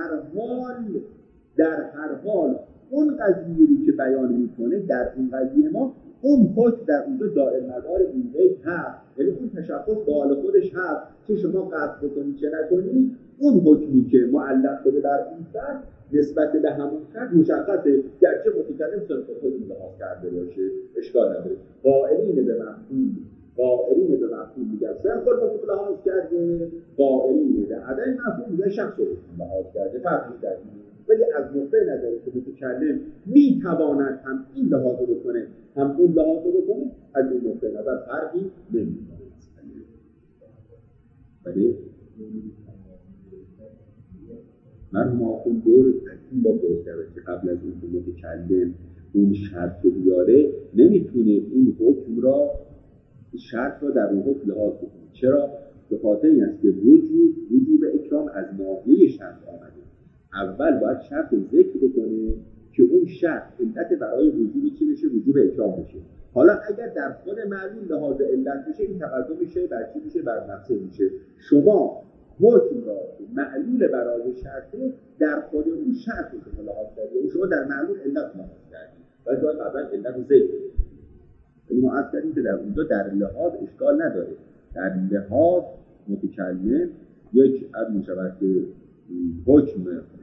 در هر حال اون قضیه‌ای که بیان میکنه در این قضیه ما اون حکم در اونجا دائر مدار این بیت هست، یعنی اون تشخص بال خودش هست که شما قصد بکنید چه نکنید، اون حکمی که معلق شده در این سر نسبت به همون شرط مشخصه، گرچه متکلم صرف خودی لحاظ کرده باشه اشکال نداره. قائلین به مفهوم میگن صرف خود لحاظ کرده، قائلین به عدم مفهوم میگن شخص خود لحاظ کرده. فرقی در اینه. ولی از نقطه نظری که متکلم میتواند هم این لحاظ رو بکنه هم اون لحاظ رو بکنه، از این نقطه نظر فرقی نمیکنه. ولی مرحوم آخوند دور تکیم با درست کرده که قبل از این که متکلم اون شرط رو بیاره نمیتونه اون حکم را شرط را در اون حکم لحاظ بکنه. چرا؟ به خاطر این است که وجوب اکرام از ناحیه شرط آمده. اول باید شرط رو ذکر بکنه که اون شرط علت برای وجوب چی بشه؟ وجوب اکرام بشه. حالا اگر در خود معلوم لحاظ علت بشه این تقدم میشه بر چی میشه؟ بر نفسه میشه. شما حکم را معلول برای شرطه در خود اون شرط رو شما لحاظ کردید، شما در معلول علت لحاظ کردید ولی باید قبلا علت رو ذکر کنید. یعنی ما عرض کردیم که در اونجا در لحاظ اشکال نداره، در لحاظ متکلم یک عرض میشود که حکم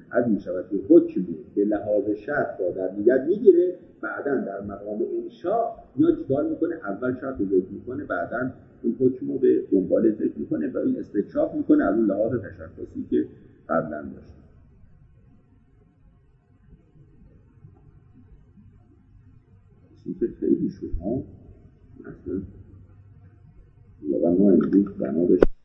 به لحاظ شرط را در نظر میگیره، بعداً در مقام انشاء یا چیکار میکنه؟ اول شرط رو ذکر میکنه، بعداً این حکم رو به دنبال ذکر میکنه و این استکشاف میکنه از اون لحاظ تشخصی که قبلا داشت. خیلی شد ها اصلا ما امروز بنا داشت